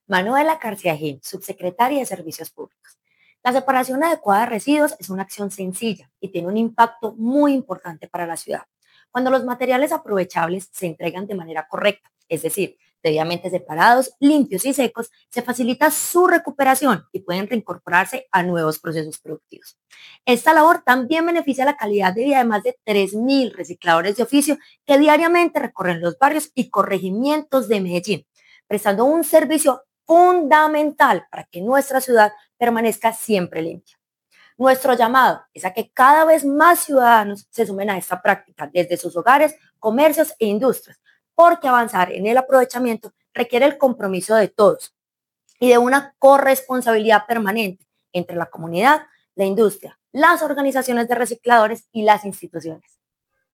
Manuela Carciajín, subsecretaria de Servicios Públicos. La separación adecuada de residuos es una acción sencilla y tiene un impacto muy importante para la ciudad. Cuando los materiales aprovechables se entregan de manera correcta, es decir, debidamente separados, limpios y secos, se facilita su recuperación y pueden reincorporarse a nuevos procesos productivos. Esta labor también beneficia la calidad de vida de más de 3.000 recicladores de oficio que diariamente recorren los barrios y corregimientos de Medellín, prestando un servicio fundamental para que nuestra ciudad permanezca siempre limpia. Nuestro llamado es a que cada vez más ciudadanos se sumen a esta práctica desde sus hogares, comercios e industrias, porque avanzar en el aprovechamiento requiere el compromiso de todos y de una corresponsabilidad permanente entre la comunidad, la industria, las organizaciones de recicladores y las instituciones.